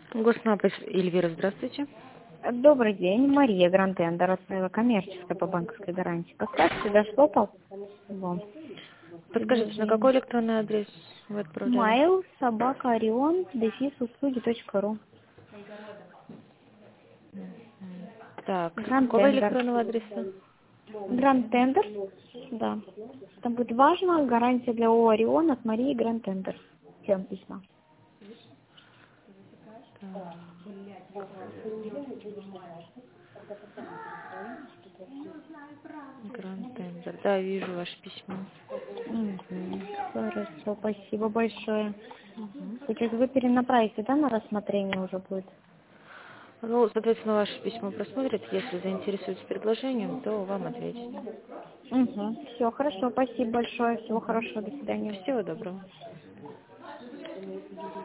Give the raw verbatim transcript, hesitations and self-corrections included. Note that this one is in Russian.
Госнаб Эльвира, здравствуйте. Добрый день, Мария Грантендер, отправила коммерческая по банковской гарантии. Поставьте, дошло по вам. Подскажите, на какой электронный адрес вы отправляли? Mail собака орион дефис услуги точка ру. Так, какого Грантендер. электронного адреса? Грантендер, да. Там будет важно, гарантия для ООО Орион от Марии Грантендер. Всем письма. Гранд Тендер. Да, вижу ваше письмо. Угу. Хорошо, спасибо большое. Мгм. Сейчас вы перенаправите, да, на рассмотрение уже будет? Ну, соответственно, ваше письмо просмотрят. Если заинтересуется предложением, то вам ответят. Угу. Все, хорошо, спасибо большое. Всего хорошего, до свидания. Всего доброго.